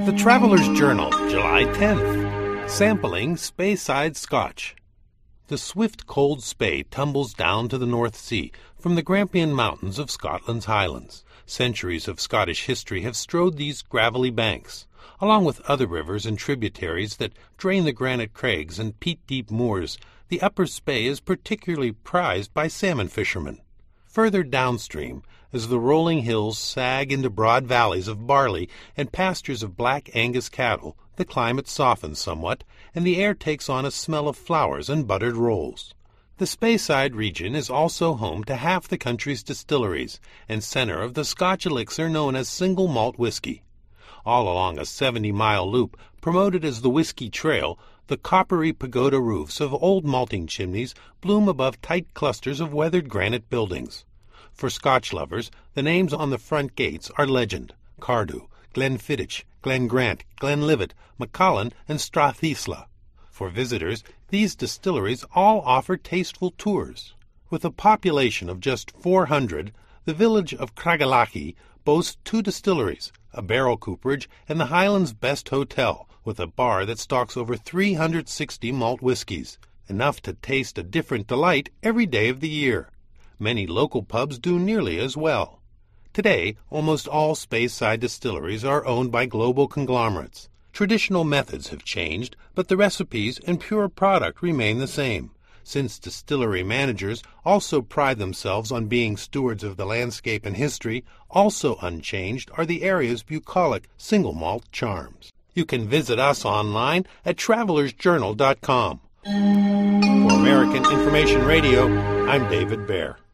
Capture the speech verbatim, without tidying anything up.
The Traveller's Journal, July tenth. Sampling Speyside Scotch. The swift cold Spey tumbles down to the North Sea from the Grampian Mountains of Scotland's Highlands. Centuries of Scottish history have strode these gravelly banks, along with other rivers and tributaries that drain the granite crags and peat-deep moors. The upper Spey is particularly prized by salmon fishermen. Further downstream, as the rolling hills sag into broad valleys of barley and pastures of black Angus cattle, the climate softens somewhat, and the air takes on a smell of flowers and buttered rolls. The Speyside region is also home to half the country's distilleries and center of the Scotch elixir known as single malt whiskey. All along a seventy-mile loop, promoted as the Whiskey Trail, the coppery pagoda roofs of old malting chimneys bloom above tight clusters of weathered granite buildings. For Scotch lovers, the names on the front gates are legend: Cardew, Glenfiddich, Glengrant, Glenlivet, Macallan, and Strathisla. For visitors, these distilleries all offer tasteful tours. With a population of just four hundred, the village of Craigelachie boasts two distilleries, a barrel cooperage, and the Highlands' best hotel, with a bar that stocks over three hundred sixty malt whiskies, enough to taste a different delight every day of the year. Many local pubs do nearly as well. Today, almost all Speyside distilleries are owned by global conglomerates. Traditional methods have changed, but the recipes and pure product remain the same. Since distillery managers also pride themselves on being stewards of the landscape and history, also unchanged are the area's bucolic single malt charms. You can visit us online at travelers journal dot com. For American Information Radio, I'm David Baer.